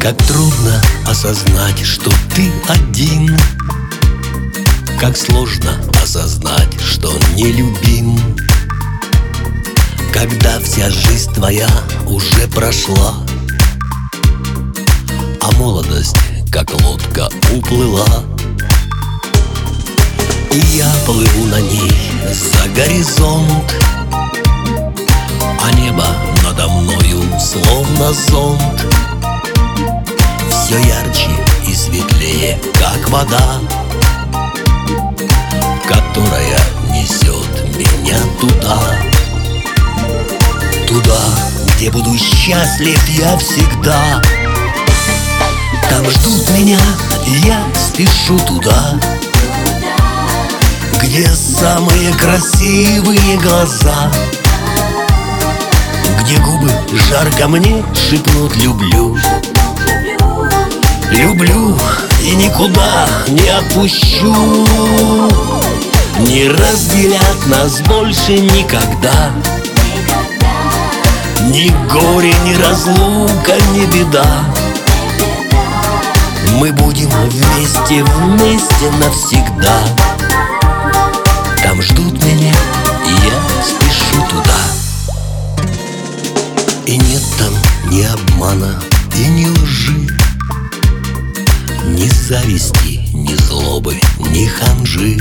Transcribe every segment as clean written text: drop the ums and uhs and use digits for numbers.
Как трудно осознать, что ты один. Как сложно осознать, что не любим. Когда вся жизнь твоя уже прошла, а молодость, как лодка, уплыла. И я плыву на ней за горизонт, а небо надо мною словно зонт. Все ярче и светлее, как вода, которая несет меня туда. Туда, где буду счастлив я всегда. Там ждут меня, и я спешу туда, где самые красивые глаза, где губы жарко мне шепнут «люблю». Люблю и никуда не отпущу. Не разделят нас больше никогда. Ни горе, ни разлука, ни беда. Мы будем вместе, вместе навсегда. Там ждут меня, и я спешу туда. И нет там ни обмана и ни лжи, ни зависти, ни злобы, ни ханжи.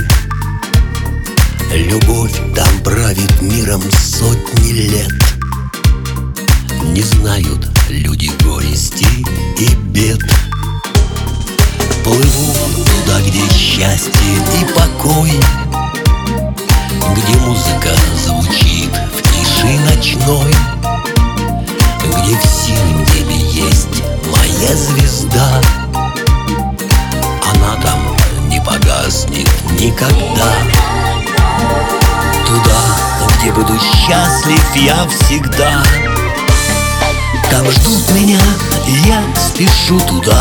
Любовь там правит миром сотни лет. Не знают люди горести и бед. Плыву туда, где счастье и покой, где музыка звучит в тиши ночной, где в синем небе есть моя звезда. Она там не погаснет никогда. Туда, где буду счастлив я всегда. Там ждут меня, и я спешу туда,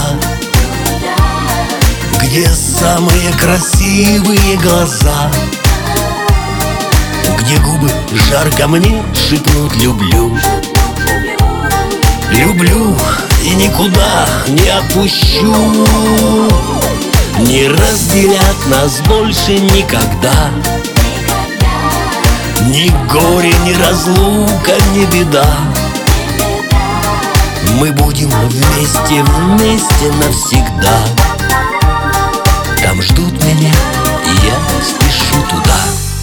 где самые красивые глаза, где губы жарко мне шепнут «люблю». Люблю и никуда не отпущу. Не разделят нас больше никогда. Ни горе, ни разлука, ни беда. Мы будем вместе, вместе навсегда. Там ждут меня, и я спешу туда.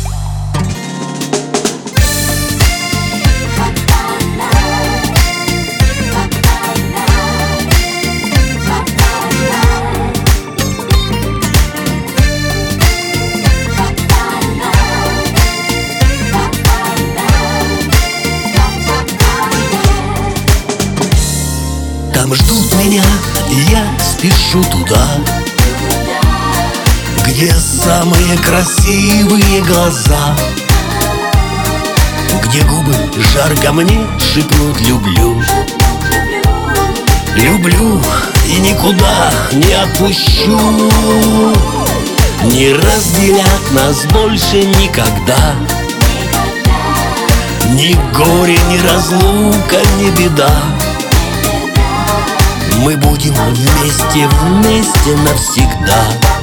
Там ждут меня, и я спешу туда, где самые красивые глаза, где губы жарко мне шепнут «люблю». Люблю и никуда не отпущу. Не разделят нас больше никогда. Ни горе, ни разлука, ни беда. Мы будем вместе, вместе навсегда.